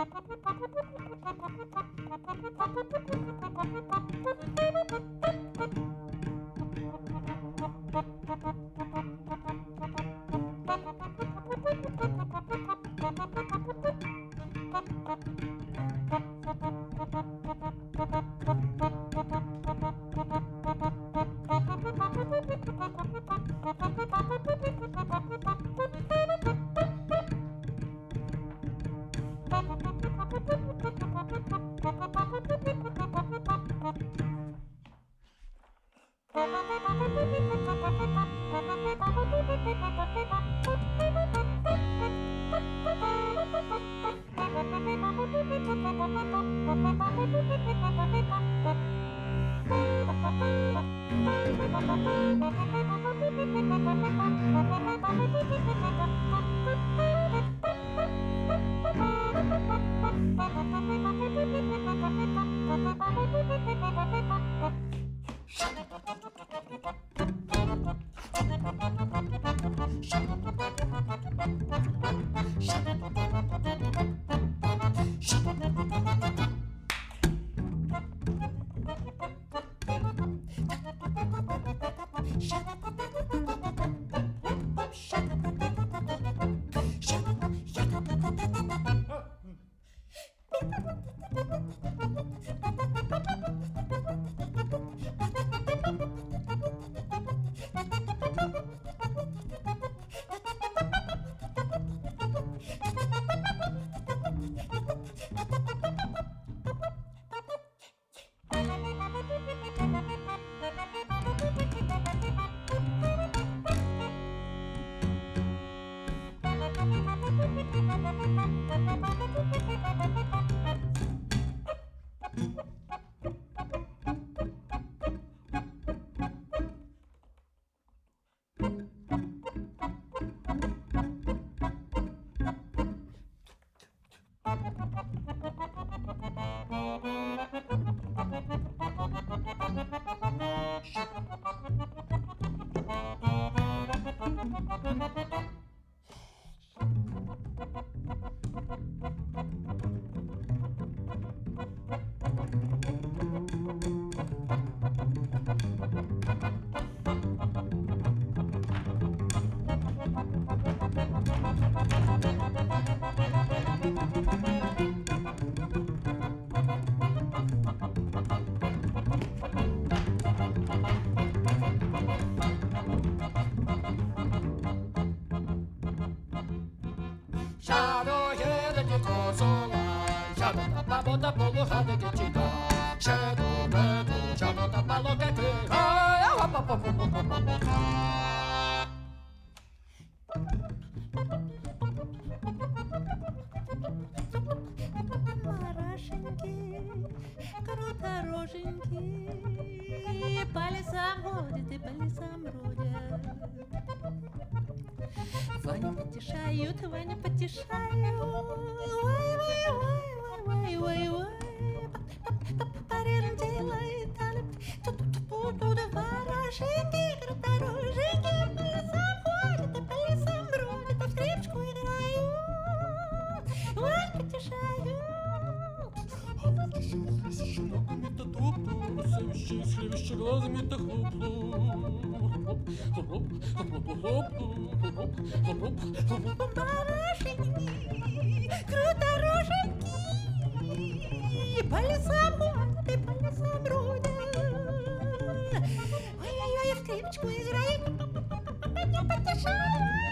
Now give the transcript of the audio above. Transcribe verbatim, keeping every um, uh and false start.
Марашеньки, крутороженьки, по лесам ходят и по лесам бродят. Ваню потешают, Ваню потешают. Ой, ой, ой, ой, ой, ой, ой. Парень делает, туда вороженьки, крутороженьки, по лесам ходят и по лесам бродят, а в скрипочку играют. Вань потешают. А вот еще еще ногами-то топну, совещи глазами-то хлопну. Барашеньки, крутороженьки, по лесам ходят и по лесам бродят. Ой-ой-ой, в скрипочку играет, потешают.